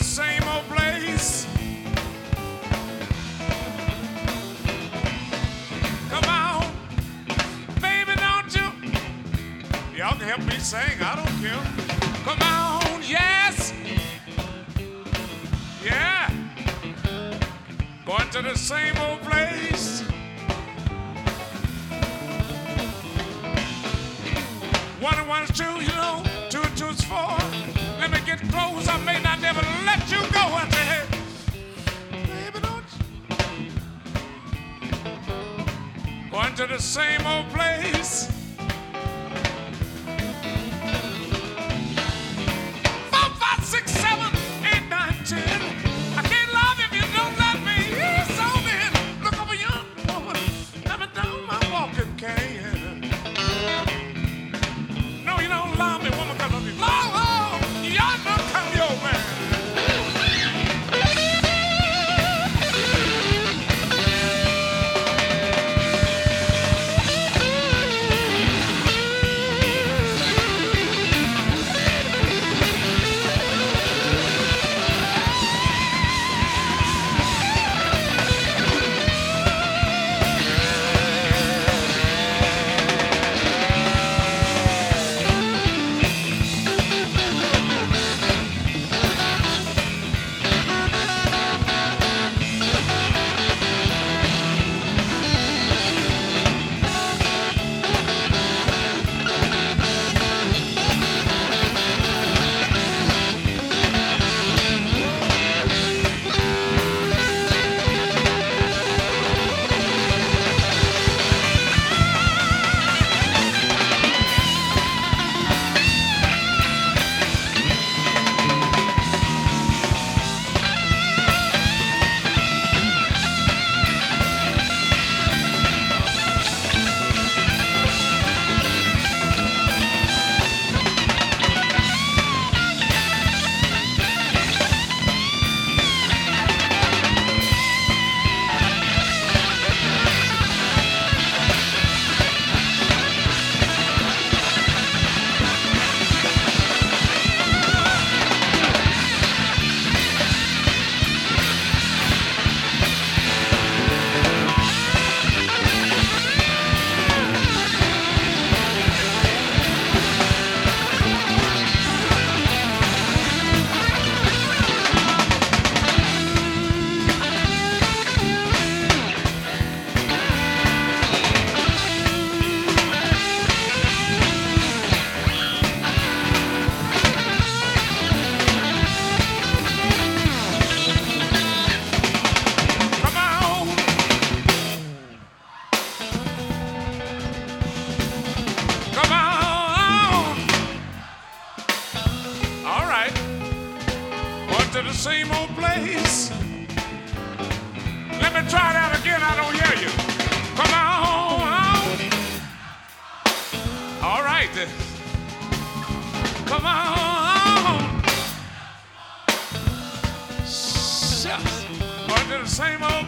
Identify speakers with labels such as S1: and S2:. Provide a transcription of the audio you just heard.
S1: the same old place. Come on, baby, don't you? Y'all can help me sing, I don't care. Come on, yes. Yeah. Going to the same old place. One and one is two, you know, two and two is four. Let me get close, I may not never let you go. I say, hey, baby, don't you? Going to the same old place. 4, 5, 6, 7, 8, 9, 10. I can't love if you don't let me. So then, look over young woman, let me down my walking cane. No, you don't love me, woman, cause of you. Long, yonder come your man. To the same old place. Let me try that again, I don't hear you. Come on. All right. Come on. Shucks. Going to the same old